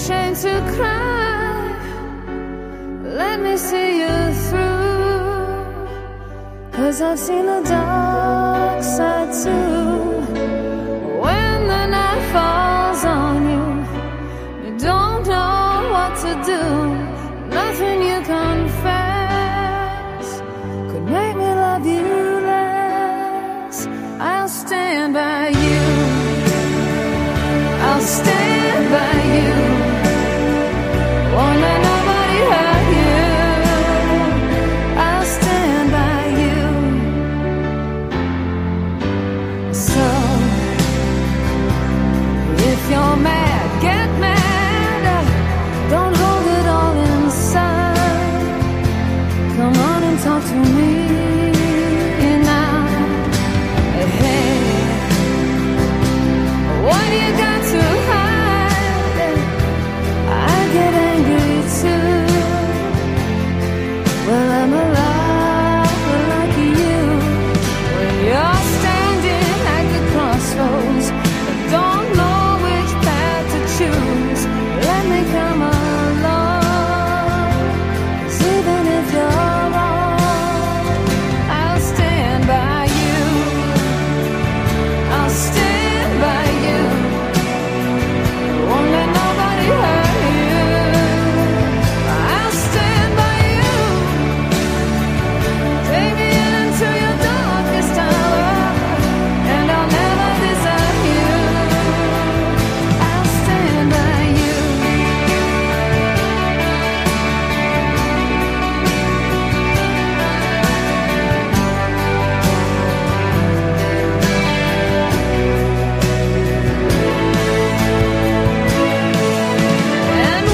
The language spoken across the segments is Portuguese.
ashamed to cry. Let me see you through, 'cause I've seen the dark side too. When the night falls on you, you don't know what to do. Nothing you confess could make me love you less. I'll stand by you, I'll stand by you. Won't let nobody hurt you. I'll stand by you. So if you're mad, get mad. Don't hold it all inside. Come on and talk to me now. Hey, what you got to hide? I get angry too. Well, I'm alive like you. When you're standing at the crossroads, don't know which path to choose. Let me come along, 'cause even if you're wrong, I'll stand by you. I'll stand by you. Won't let nobody hurt you. I'll stand by you. Take me into your darkest hour, and I'll never desert you. I'll stand by you. And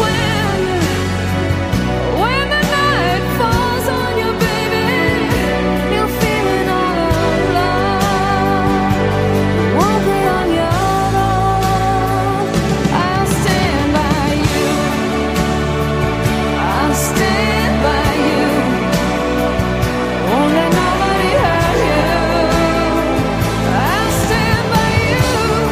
when the night falls on you, baby, you're feeling all alone. Won't be on your own. I'll stand by you. I'll stand by you. Won't let nobody hurt you. I'll stand by you.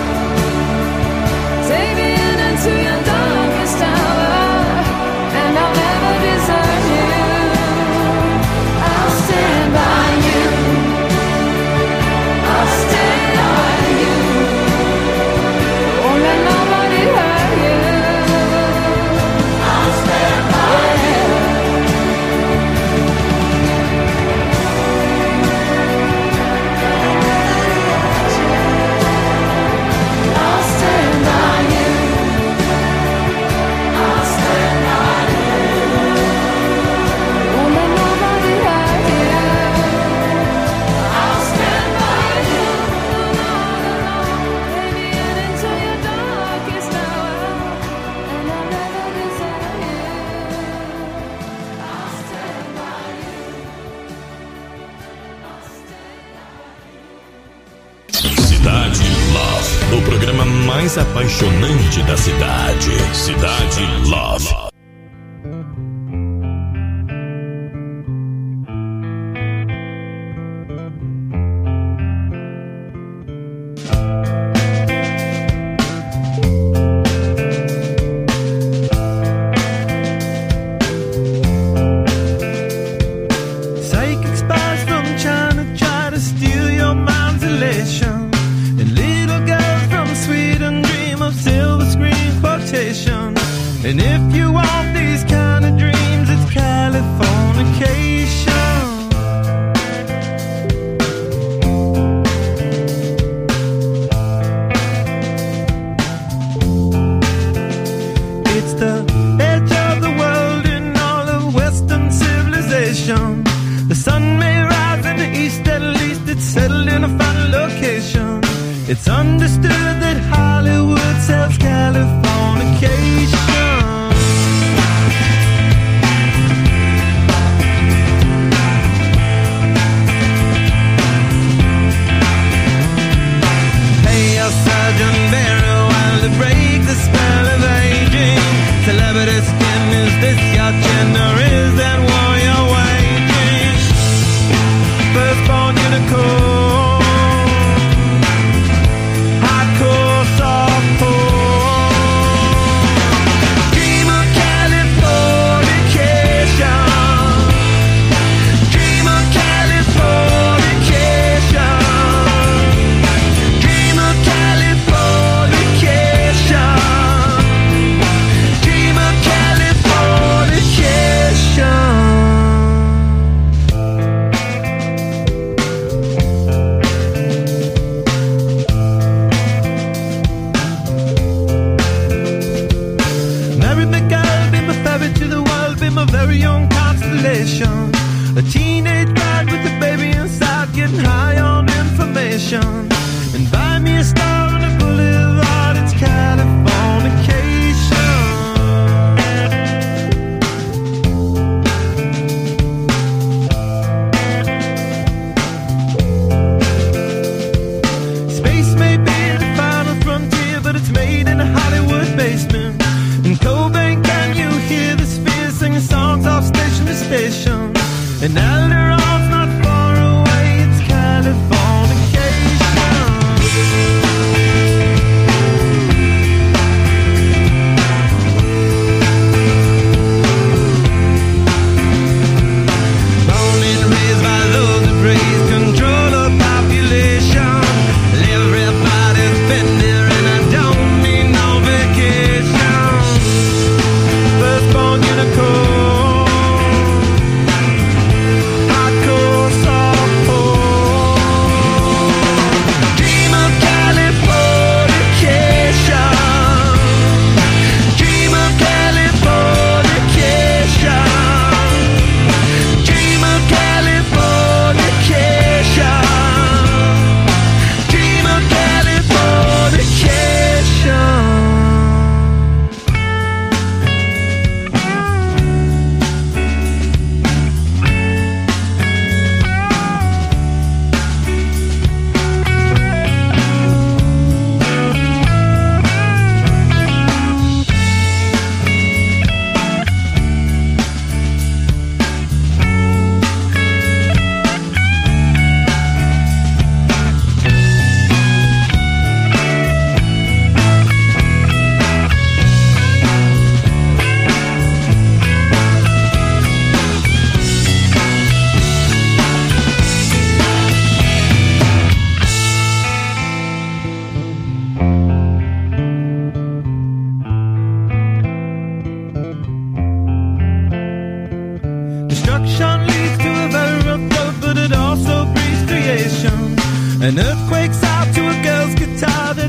Take me into your darkest hour, and I'll never desert you. I'll stand by you. I'll stand by you. Won't let nobody hurt you. I'll stand by you. I'll stand by you. I'll stand by you. Won't let nobody hurt you. I'll stand by you. Take me into your darkest hour, and I'll never desert you. I'll stand by you. I'll stand by you. Cidade Love, o programa mais apaixonante da cidade. Cidade Love. Psychic spies from China try to steal your mind's elation. And little girls from Sweden dream of silver screen quotation. And if you want these kind of dreams, it's Californication. It's the edge of the world in all of Western civilization. The sun may rise in the east, at least it's settled in a final location. It's understood that Hollywood sells Californication. Pay your Sergeant Barry while to break the spell of aging. Celebrity skin, is this your gender? Is that war you're waging? Firstborn unicorn, hardcore softcore.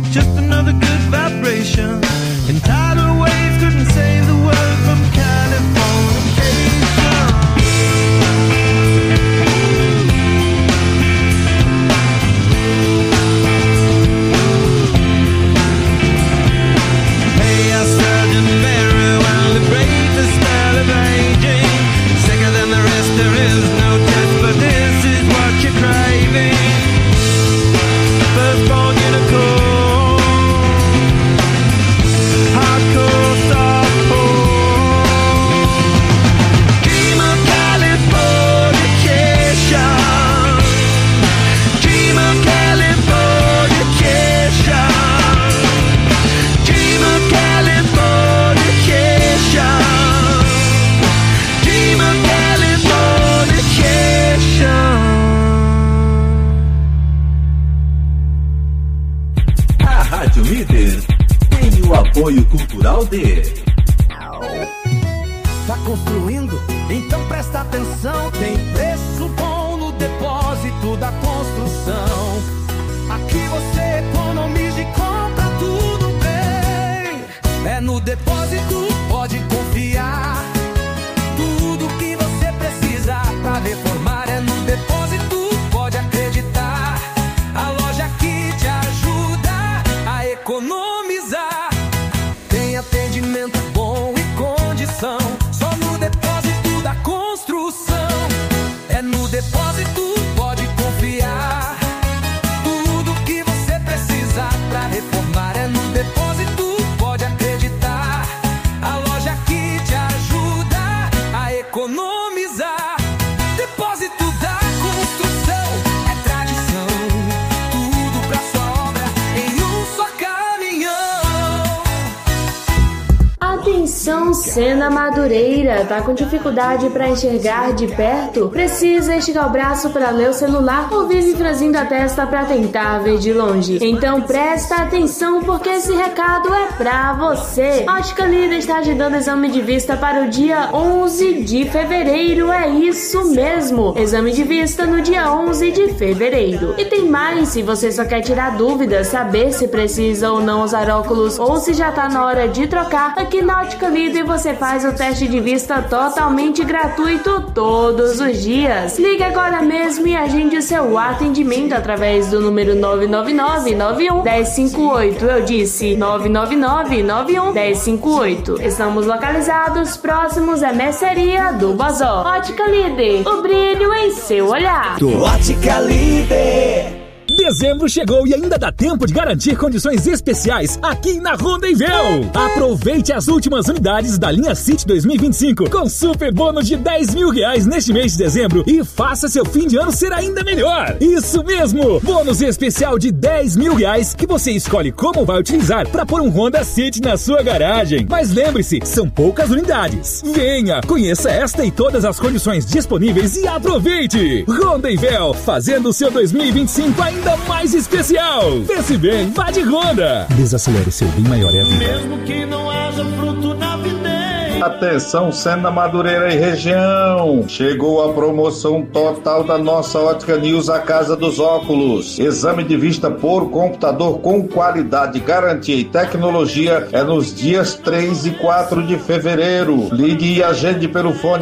just another good vibration. And tidal waves couldn't save the world from Californication. Hey, I studied very well, the bravest style of aging. Sicker than the rest, there is no test, but this is what you're craving. Firstborn unicorn, hardcore softcore. Dream of Californication. Dream of Californication. Dream of Californication. Dream of Californication. A Rádio Líder tem o apoio cultural de... Tá construindo? Então presta atenção. Tem preço bom no depósito da construção. Aqui você economiza e compra tudo bem. É no depósito, pode confiar. Tudo que você precisa pra reformar é no depósito, pode acreditar. A loja que te ajuda a economizar. Tem atendimento bom e condição. Só no depósito da construção. É no depósito, pode confiar. Tudo que você precisa pra reformar é no depósito, pode acreditar. A loja que te ajuda a economizar. Depósito da construção é tradição. Tudo pra sua obra em um só caminhão. Atenção, Sena Madureira, tá com dificuldade para enxergar de perto? Precisa esticar o braço para ler o celular ou vive franzindo a testa para tentar ver de longe? Então presta atenção porque esse recado é pra você. Ótica Líder está agendando exame de vista para o dia 11 de fevereiro, é isso mesmo, exame de vista no dia 11 de fevereiro. E tem mais, se você só quer tirar dúvidas, saber se precisa ou não usar óculos ou se já tá na hora de trocar, aqui na Ótica Líder você faz o teste de vista totalmente gratuito todos os dias. Ligue agora mesmo e agende o seu atendimento através do número 999-91-1058. Eu disse 999-91-1058. Estamos localizados próximos à mercearia do Bozó. Ótica Líder, o brilho em seu olhar. Ótica Líder. Dezembro chegou e ainda dá tempo de garantir condições especiais aqui na Rondonvel. Aproveite as últimas unidades da linha City 2025 com super bônus de R$10.000 neste mês de dezembro e faça seu fim de ano ser ainda melhor. Isso mesmo, bônus especial de R$10.000 que você escolhe como vai utilizar para pôr um Honda City na sua garagem. Mas lembre-se, são poucas unidades. Venha, conheça esta e todas as condições disponíveis e aproveite. Rondonvel, fazendo o seu 2025 ainda mais especial. Pense bem, vá de Honda. Desacelere, seu bem maior é a vida. Mesmo que não haja fruto na videira. Atenção, Sena Madureira e região. Chegou a promoção total da nossa Ótica News, a Casa dos Óculos. Exame de vista por computador com qualidade, garantia e tecnologia é nos dias 3 e 4 de fevereiro. Ligue e agende pelo fone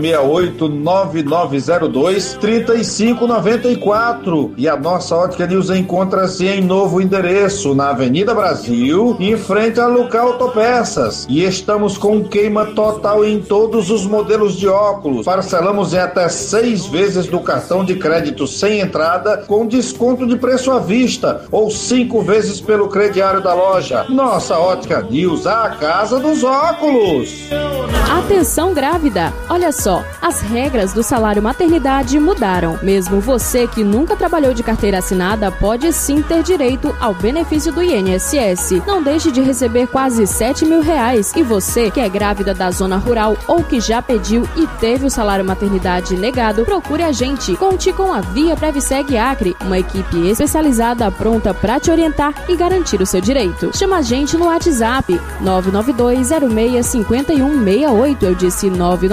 068-9902-3594. E a nossa Ótica News encontra-se em novo endereço, na Avenida Brasil, em frente a Lucar Autopeças. E estamos com queima total em todos os modelos de óculos. Parcelamos em até 6 vezes do cartão de crédito sem entrada, com desconto de preço à vista, ou 5 vezes pelo crediário da loja. Nossa Ótica News, a Casa dos Óculos. Atenção grávida! Olha só, as regras do salário maternidade mudaram. Mesmo você que nunca trabalhou de carteira assinada pode sim ter direito ao benefício do INSS. Não deixe de receber quase R$7.000. E você que é grávida ainda da zona rural ou que já pediu e teve o salário maternidade negado, procure a gente. Conte com a Via Previseg Acre, uma equipe especializada pronta para te orientar e garantir o seu direito. Chama a gente no WhatsApp 992065168. Eu disse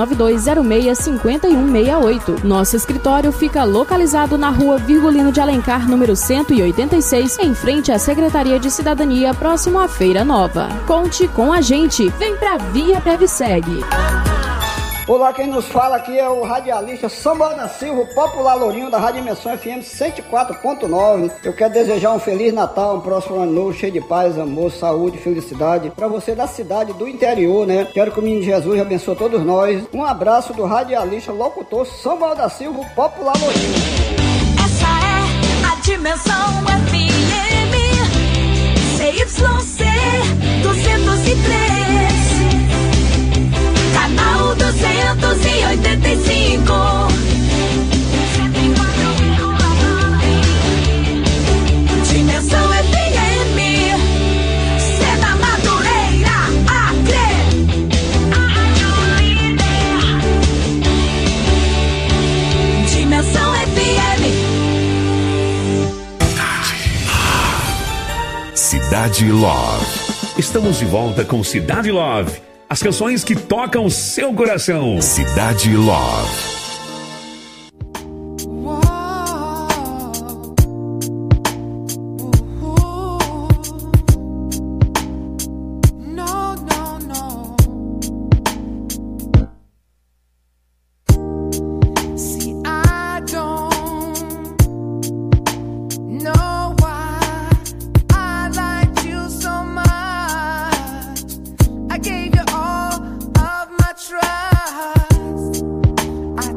992065168. Nosso escritório fica localizado na rua Virgulino de Alencar, número 186, em frente à Secretaria de Cidadania, próximo à Feira Nova. Conte com a gente. Vem pra Via Previseg. Olá, quem nos fala aqui é o radialista Samuel da Silva, o popular lourinho da Rádio Dimensão FM 104.9. Eu quero desejar um Feliz Natal, um próximo ano novo, cheio de paz, amor, saúde, felicidade. Para você da cidade, do interior, né? Quero que o menino Jesus abençoe todos nós. Um abraço do radialista, locutor Samuel da Silva, o popular lourinho. Essa é a Dimensão FM, CYC 203. Canal 285. Dimensão FM, Seda Madureira, Acre. Dimensão FM. Cidade Love. Estamos de volta com Cidade Love. As canções que tocam seu coração. Cidade Love. I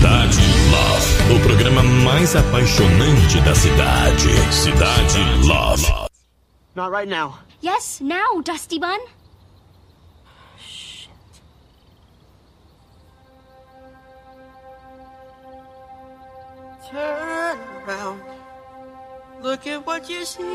Cidade Love, o programa mais apaixonante da cidade. Cidade Love. Not right now. Yes, now, Dusty Bun. Shit. Turn around. Look at what you see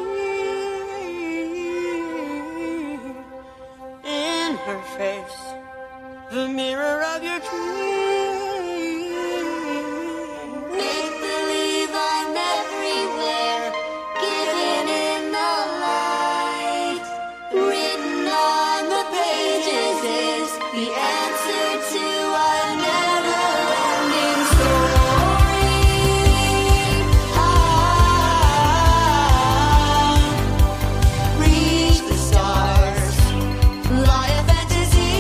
in her face. The mirror of your dreams. Make believe I'm everywhere, giving in the light. Written on the pages is the answer to our never-ending story. Reach the stars, fly a fantasy.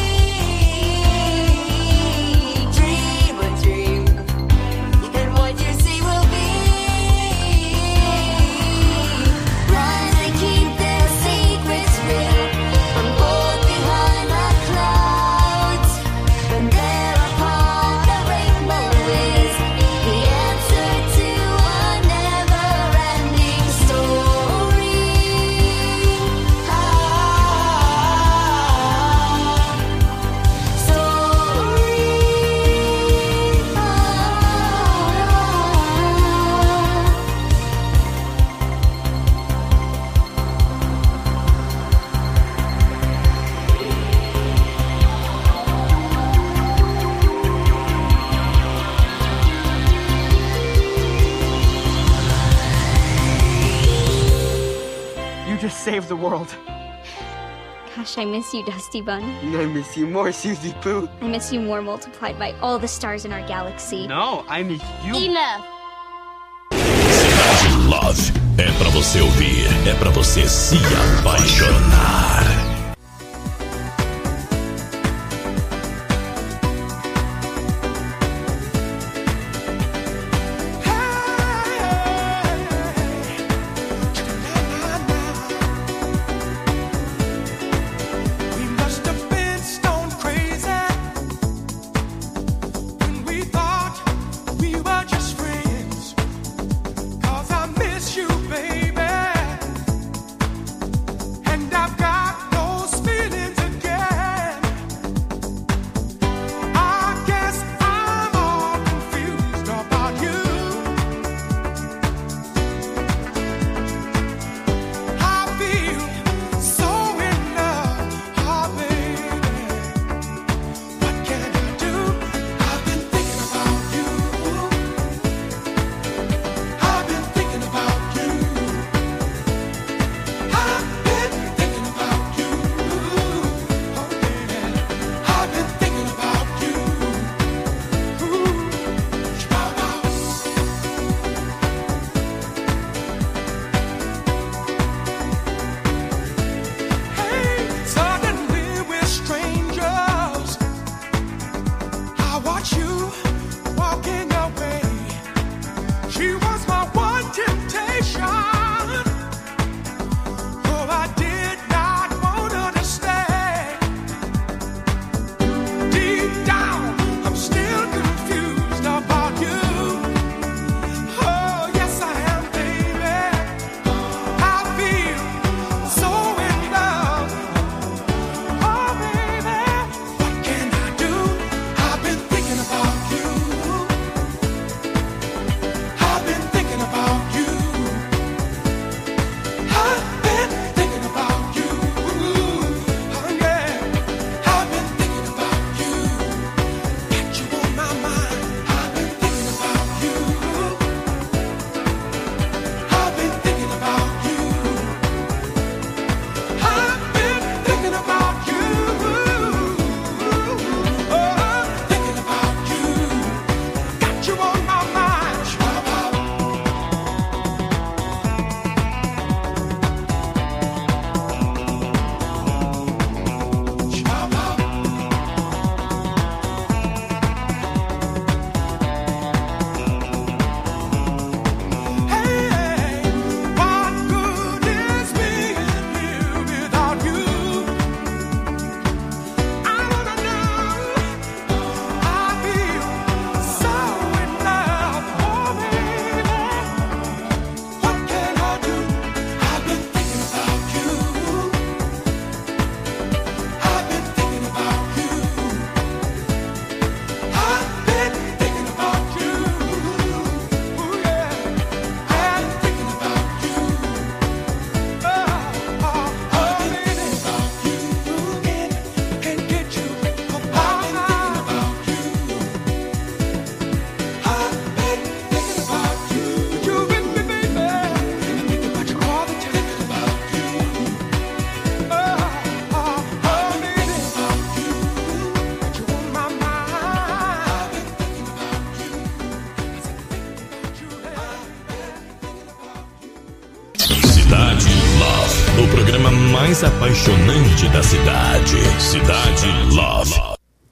Dream a dream, and what you see will be. Run and keep their secrets real, from both behind the clouds. And there upon the rainbow is the answer to a never-ending story. You just saved the world. Gosh, I miss you, Dusty Bun. I miss you more, Susie Pooh. I miss you more multiplied by all the stars in our galaxy. No, I miss you. Enough! Cidade Love. É pra você ouvir, é pra você se apaixonar. We must have been stone crazy when we thought we were just friends. 'Cause I miss you, baby, and I've got no Cidade Love, o programa mais apaixonante da cidade. Cidade Love.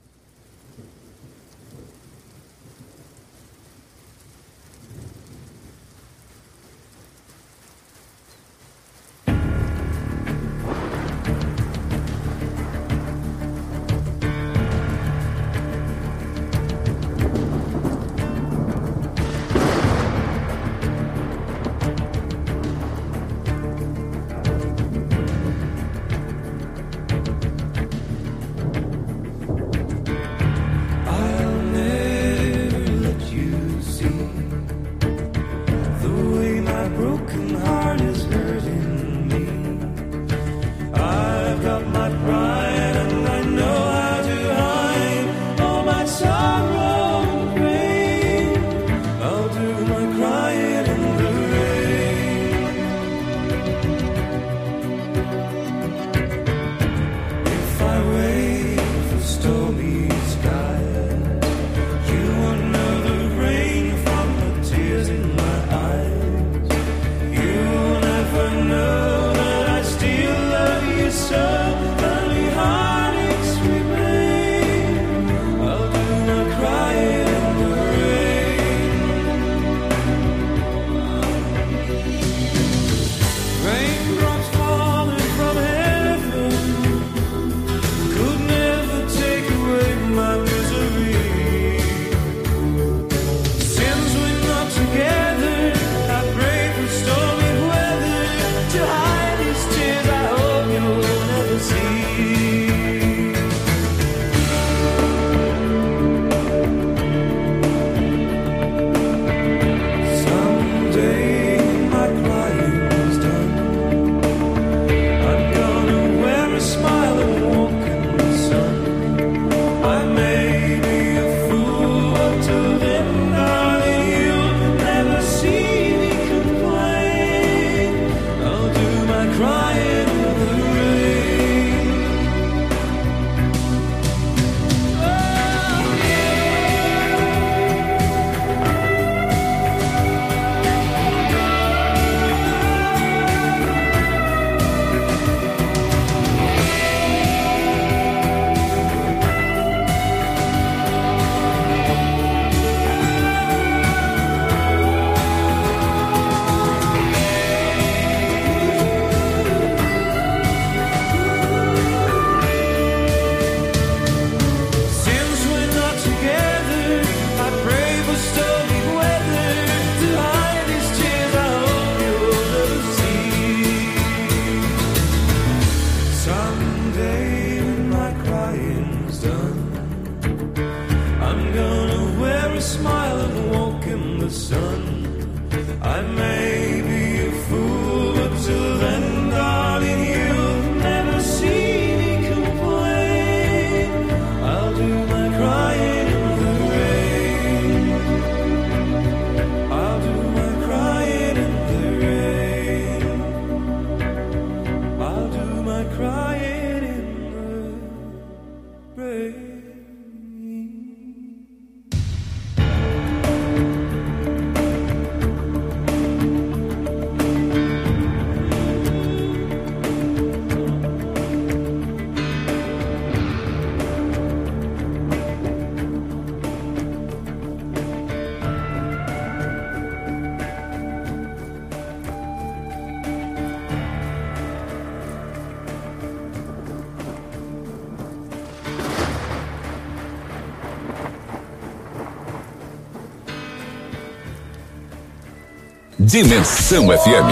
Dimensão FM.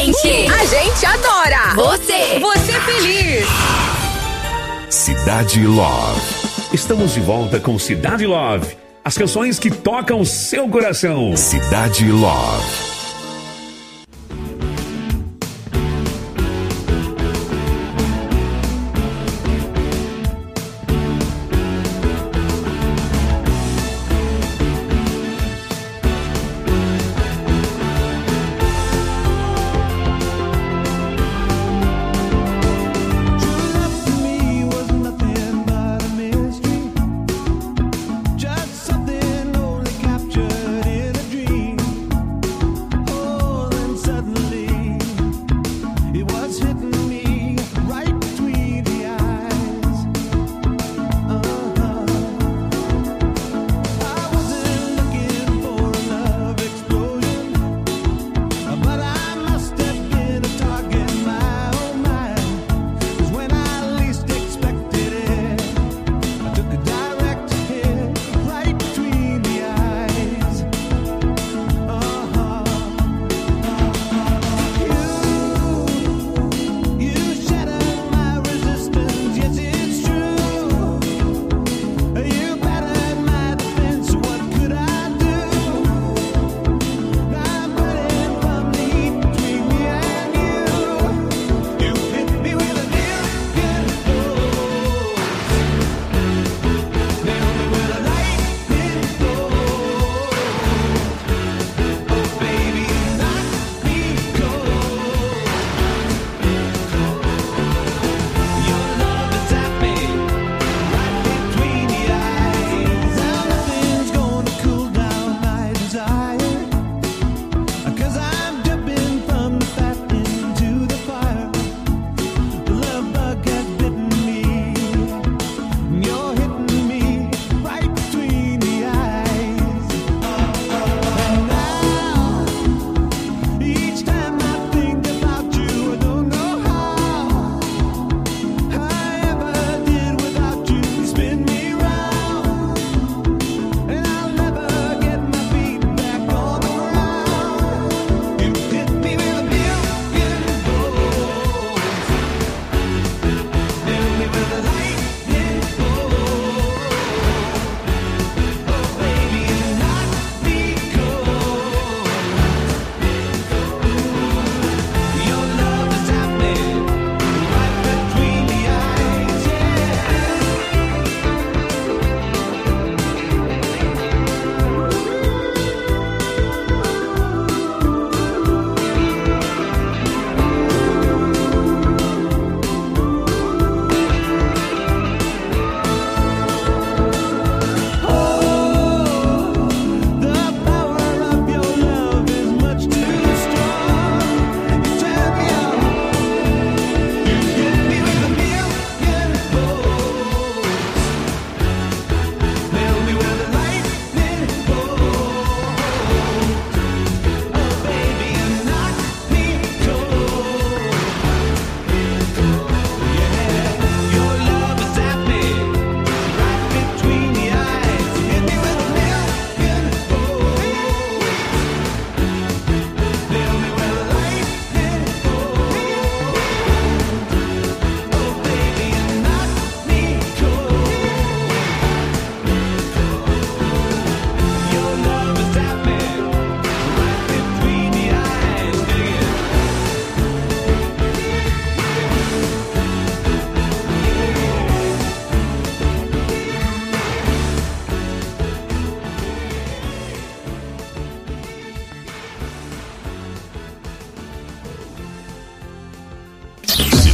A gente adora. Você feliz. Cidade Love. Estamos de volta com Cidade Love. As canções que tocam seu coração. Cidade Love. Just something only captured in a dream.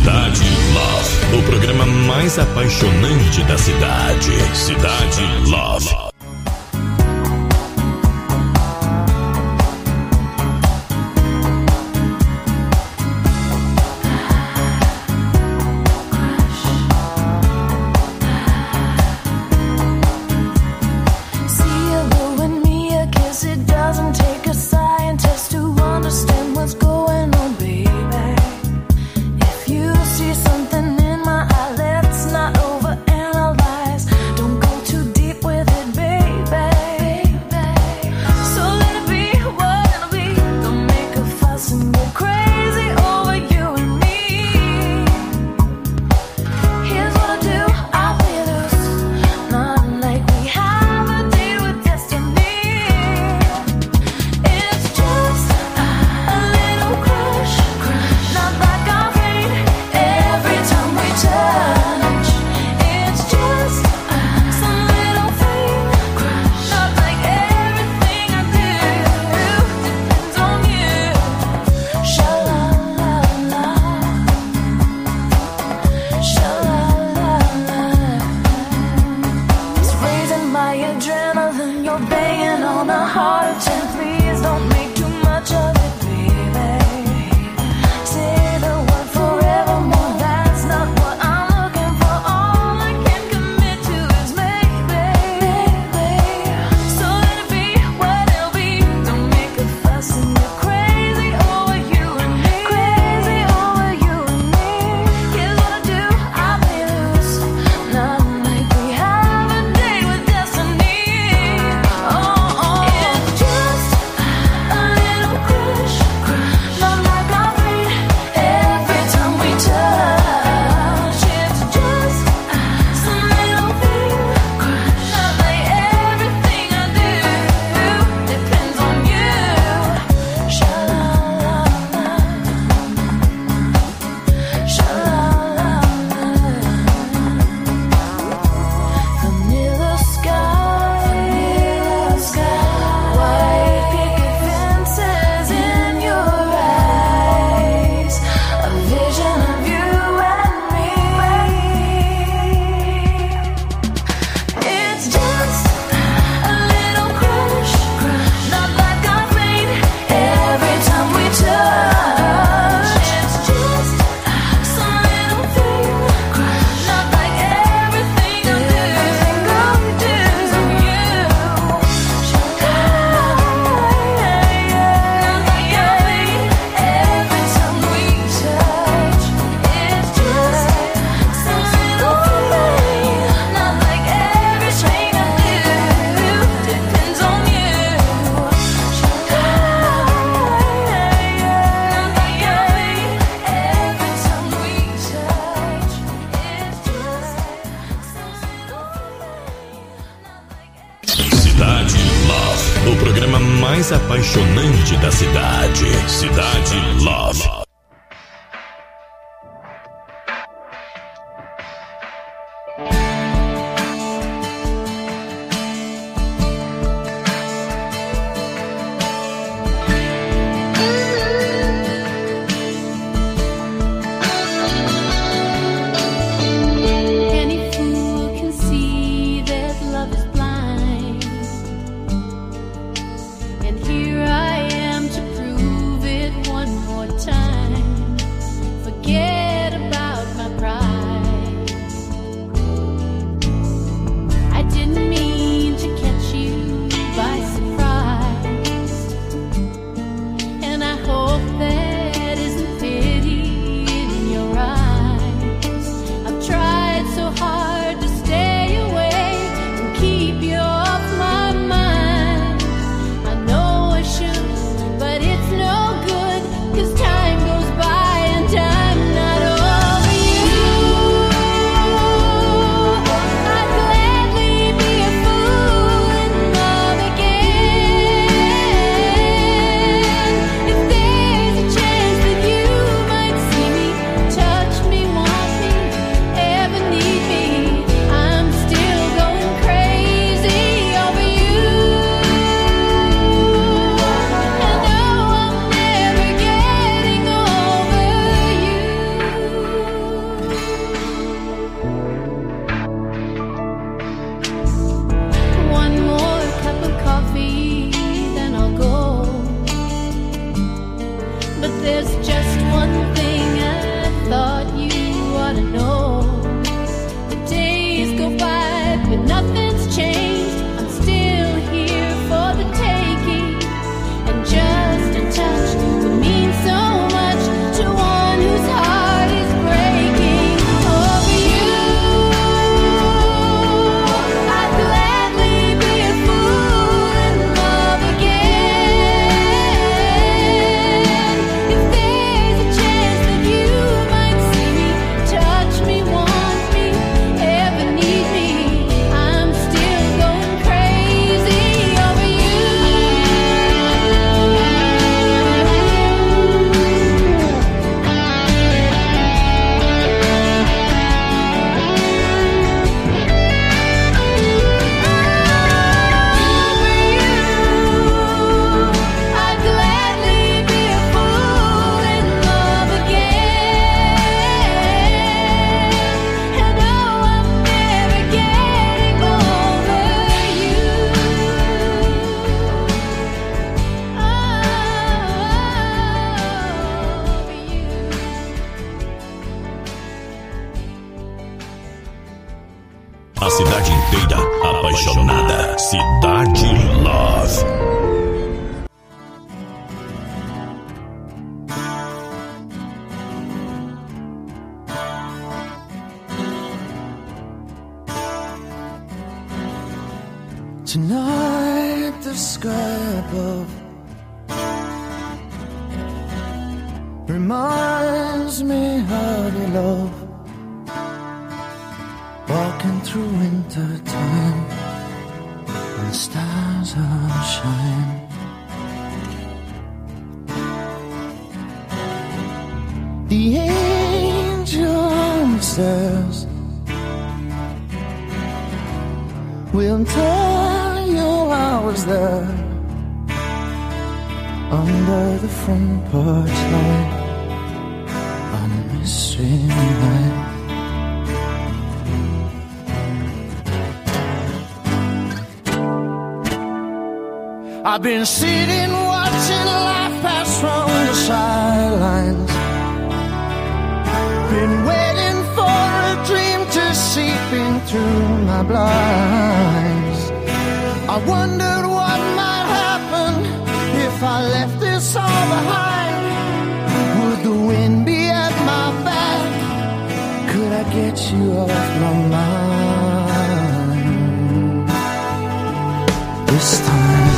Cidade Love, o programa mais apaixonante da cidade. Cidade Love. Mais apaixonante da cidade. Cidade Love. Time apaixonada. Cidade Love. Tonight the sky above reminds me of your love. Walking through winter time when the stars are shining. The angel on the stairs will tell you I was there under the front porch light on a mystery night. I've been sitting watching life pass from the sidelines. Been waiting for a dream to seep in through my blinds. I wondered what might happen if I left this all behind. Would the wind be at my back? Could I get you off my mind this time?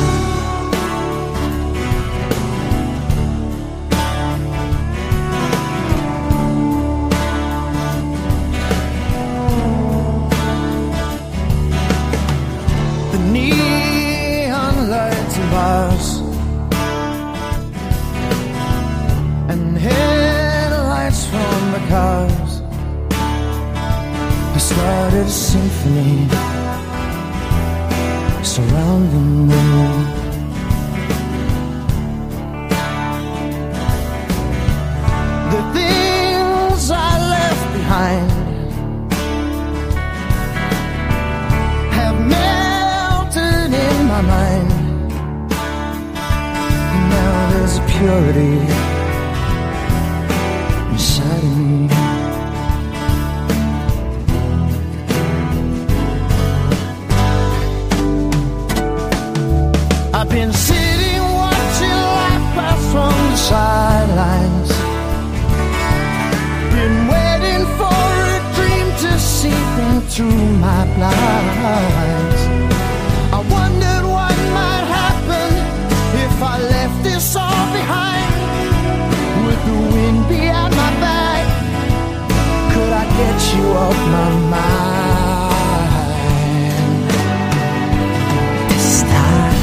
Bars and headlights from the cars, I started a symphony surrounding me. The things I left behind have melted in my mind. There's a purity inside of me. I've been sitting watching life pass from the sidelines. Been waiting for a dream to seep in through my blinds. I wondered what might happen if I left this all behind. Would the wind be at my back? Could I get you off my mind this time?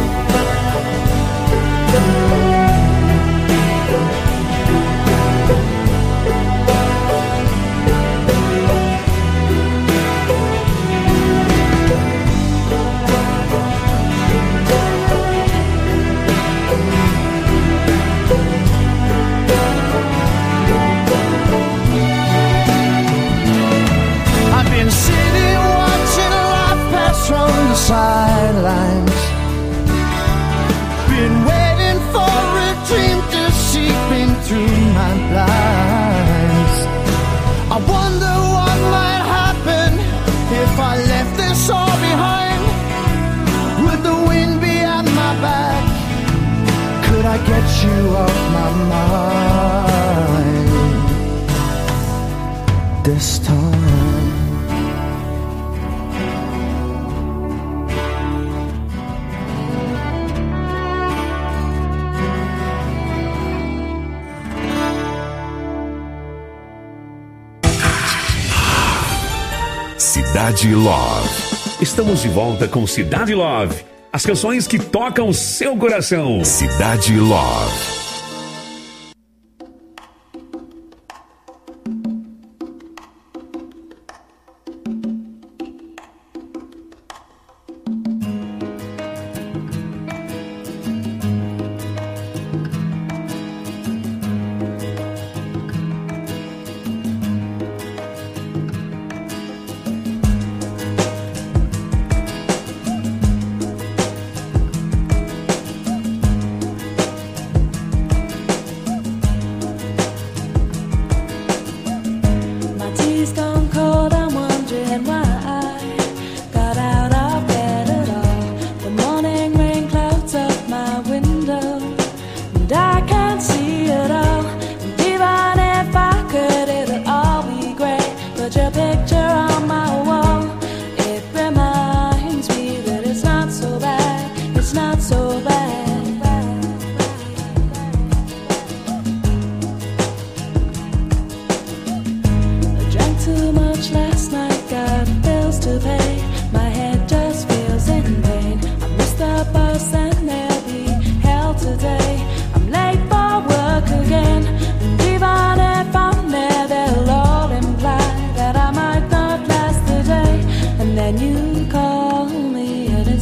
Sitting watching life pass from the sidelines. Been waiting for a dream to seep in through my blinds. I wonder what might happen if I left this all behind. Would the wind be at my back? Could I get you off my mind this time? Cidade Love. Estamos de volta com Cidade Love. As canções que tocam seu coração. Cidade Love.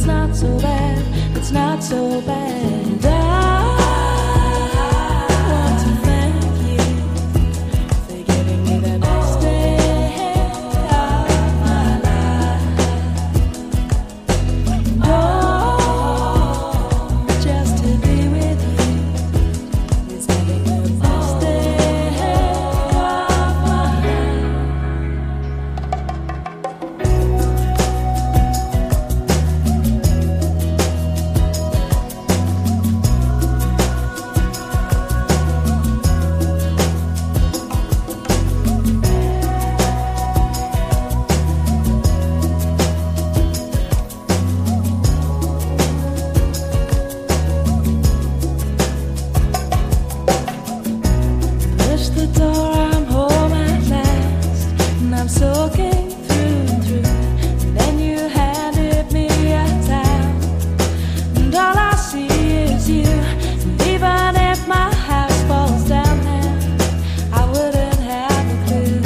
not so bad, it's not so bad. I want to thank you for giving me the best day of my life. Oh, just to be with you is having the best day of my life. Push the door, I'm home at last, and I'm soaking through and through. And then you handed me a towel, and all I see is you. And even if my house falls down now, I wouldn't have a clue,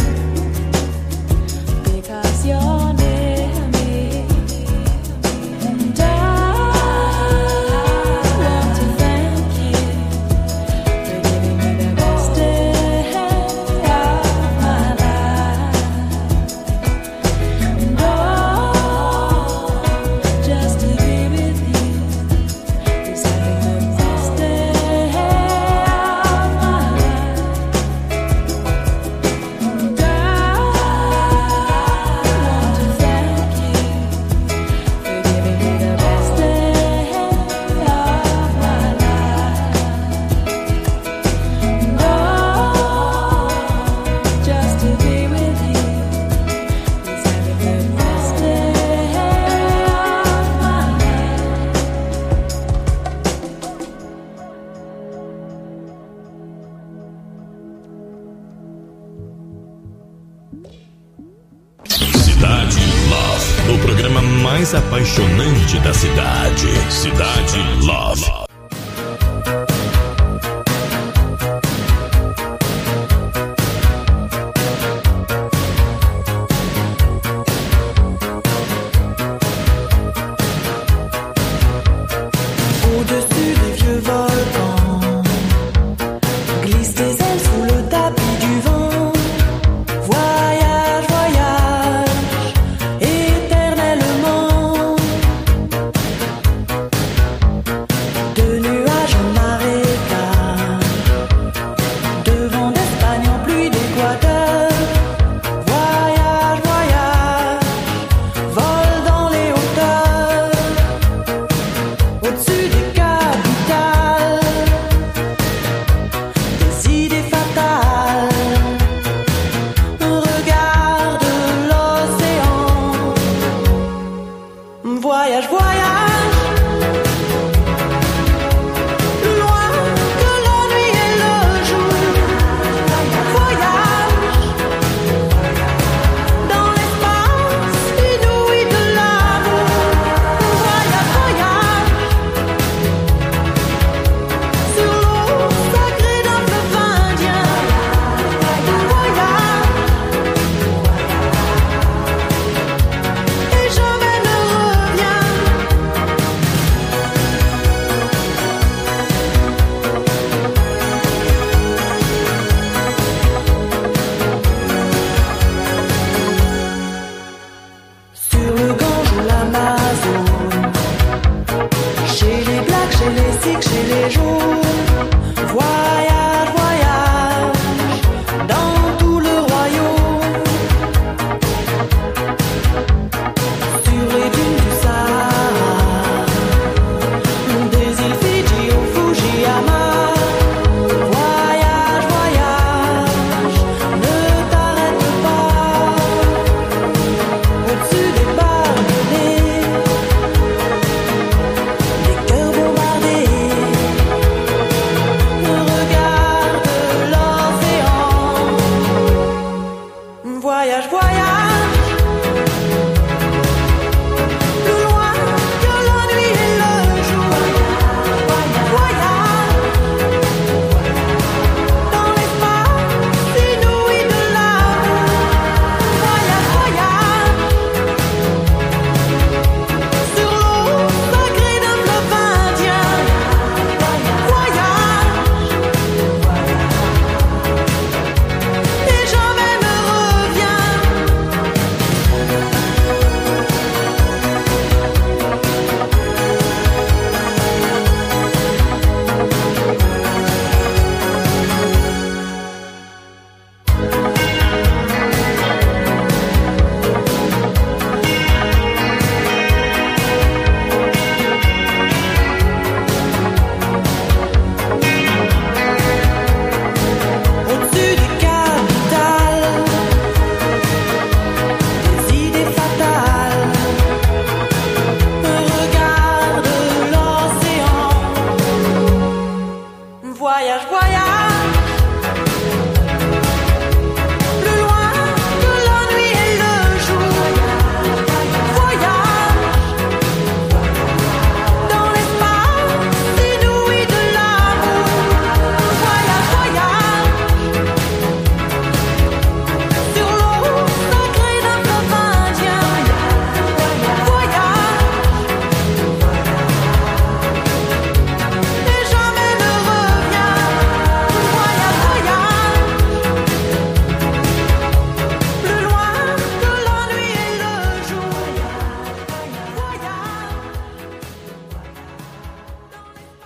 because you're near me. And I want to thank you for giving me the best day of my life. And oh, just to be with you is having the best day of my life. And I want to thank you for giving me the best day of my life. And oh, just to be with you is having the best day of my Cidade Love, o programa mais apaixonante da cidade. Cidade Love. Au-dessus des vieux volcans, glisse tes ailes sous le tapis du vent. Voyage, voyage, éternellement. De nuages en marécage, de vent d'Espagne en pluie d'Équateur. Voyage, voyage, vole dans les hauteurs. Au-dessus des capitales, des idées fatales. On regarde l'océan. Voyage, voyage, loin que la nuit et le jour. Voyage dans l'espace inouï de l'amour. Voyage, voyage sur l'eau sacrée d'un fleuve indien. Voyage et jamais ne reviens.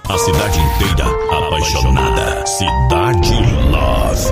A cidade inteira apaixonada. Cidade Love.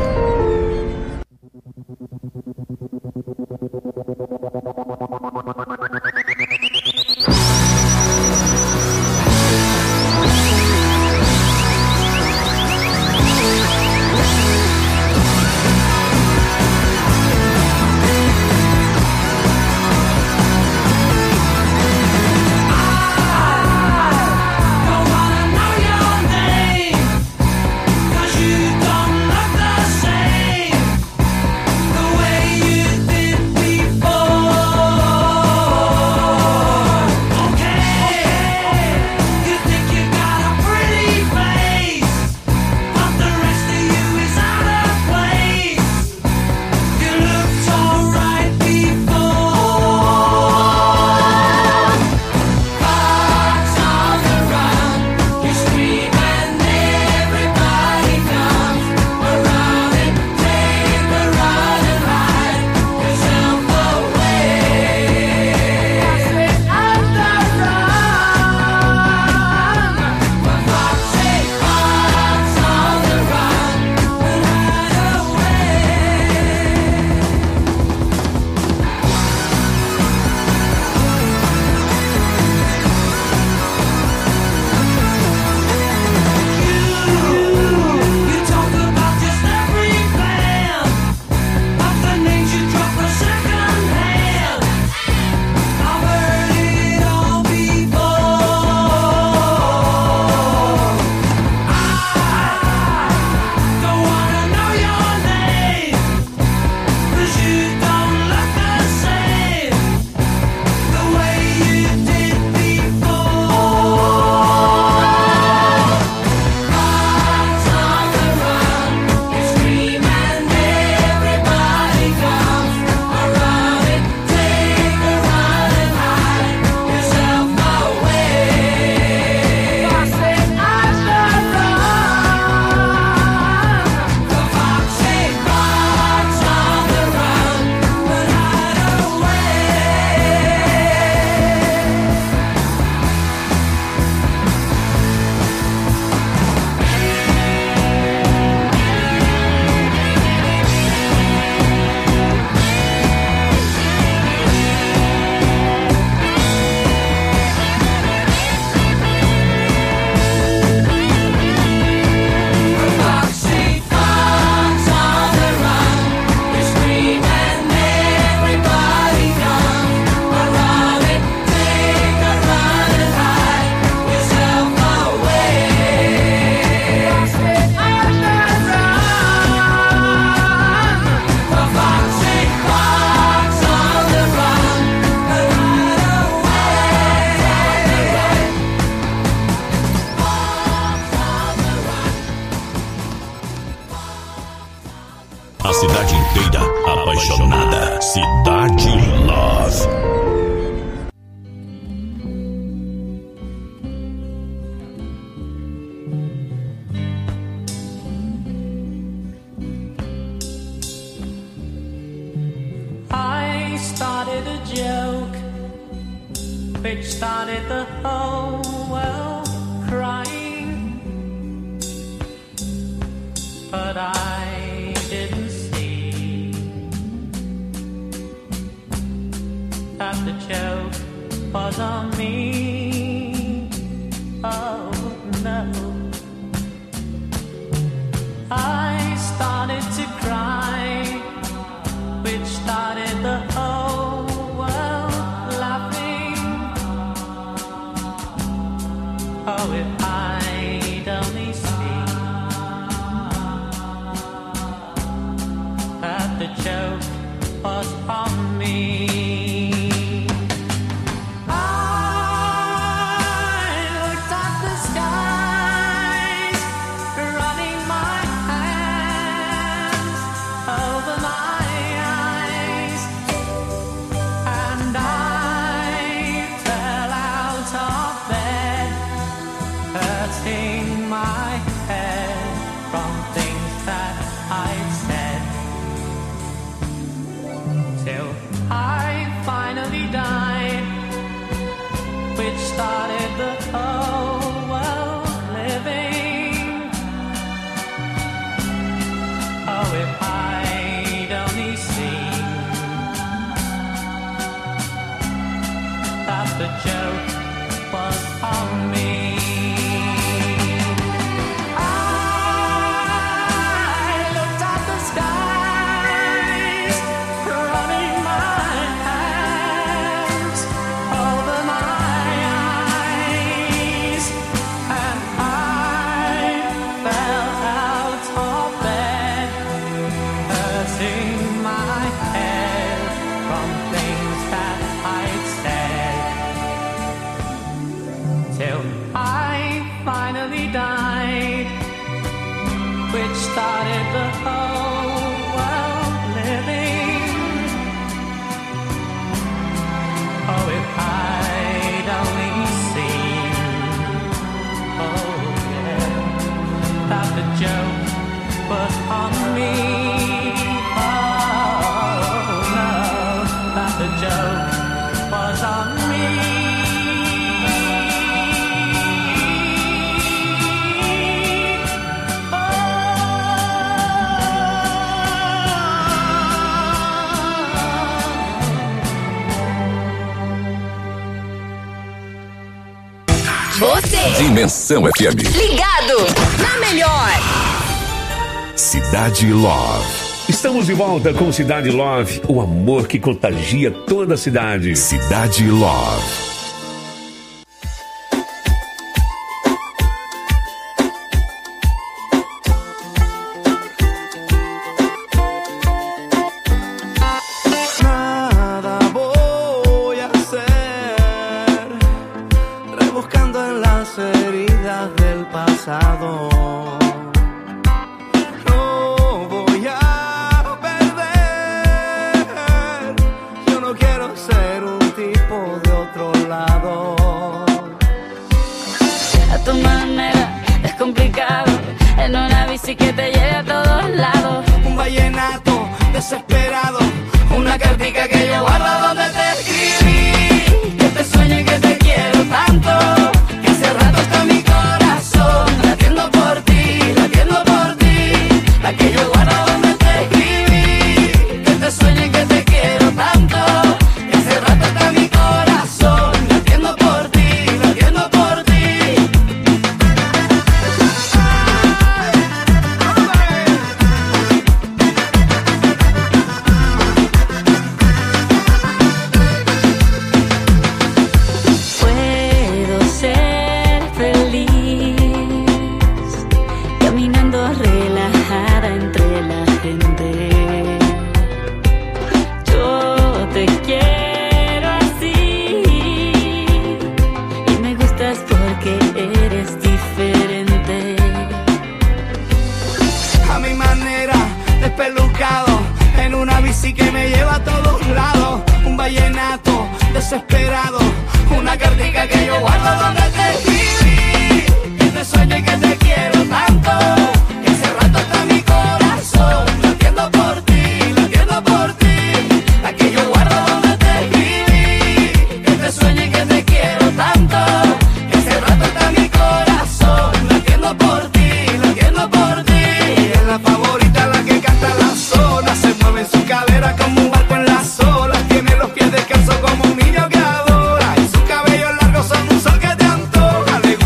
A cidade inteira apaixonada. Cidade Love. I started a joke which started the whole world crying, but I didn't see that the joke was on me. Oh no, I started to cry, which started the whole world laughing. Oh, if I'd only seen that the joke was on me. I looked at the skies, running my hands over my eyes, and I fell out of bed, hurt till I finally died, which started the whole world living. Oh, if I'd only seen, oh yeah, that the joke was on me. Oh no, that the joke was on me. Você. Dimensão FM. Ligado na melhor. Cidade Love. Estamos de volta com Cidade Love, o amor que contagia toda a cidade. Cidade Love. Nada voy a hacer, rebuscando en las heridas del pasado. No voy a perder, yo no quiero ser un tipo de otro lado. A tu manera es complicado, en una bici que te lleve a todos lados. Un vallenato desesperado, una cartica que yo guardo donde te escribí, que te sueño y que te quiero tanto, que hace rato está mi corazón latiendo por ti, la que yo guardo donde te escribí, que te sueño y que te quiero tanto, que hace rato está mi corazón latiendo por ti, Puedo ser feliz caminando relajada entre la gente. Yo te quiero así y me gustas porque eres diferente. a mi manera, despelucado, en una bici que me lleva a todos lados, un vallenato desesperado,